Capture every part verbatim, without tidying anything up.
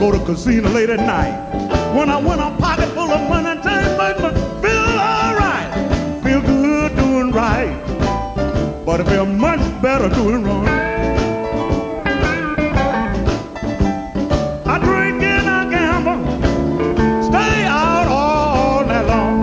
go to casino late at night. When I win a pocket full of money, I tell you, make me feel alright. Feel good doing right, but I feel much better doing wrong. I drink and I gamble, stay out all night long.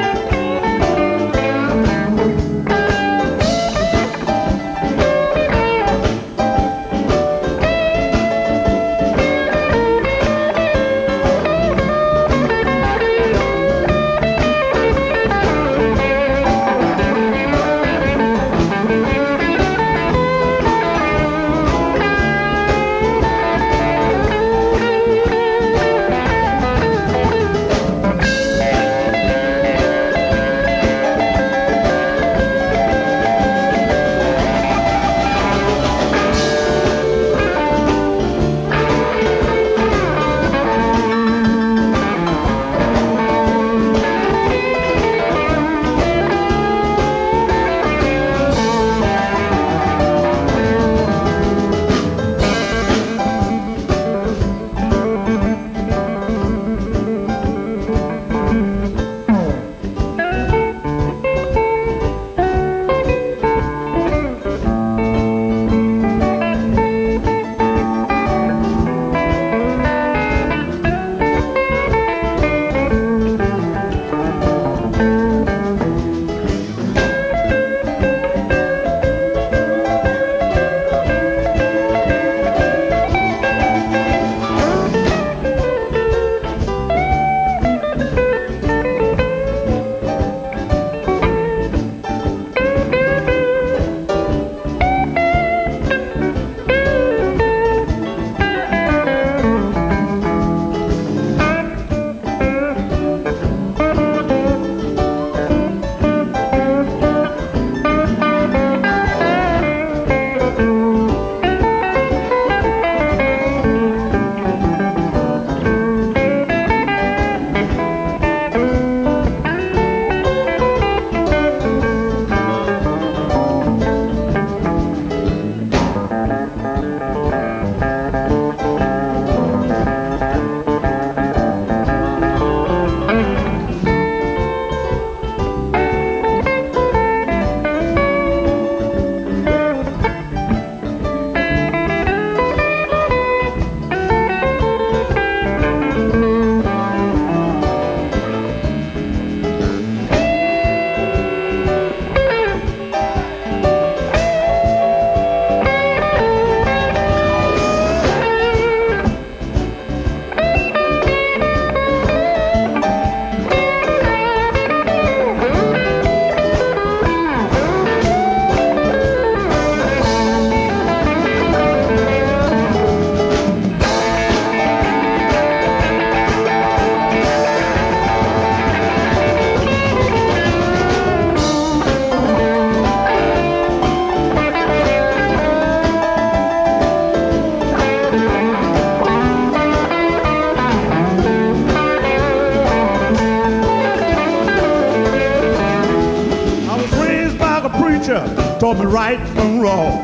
Taught me right from wrong.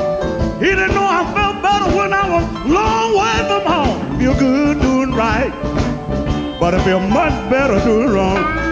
He didn't know I felt better when I was a long way from home. Feel good doing right, but I feel much better doing wrong.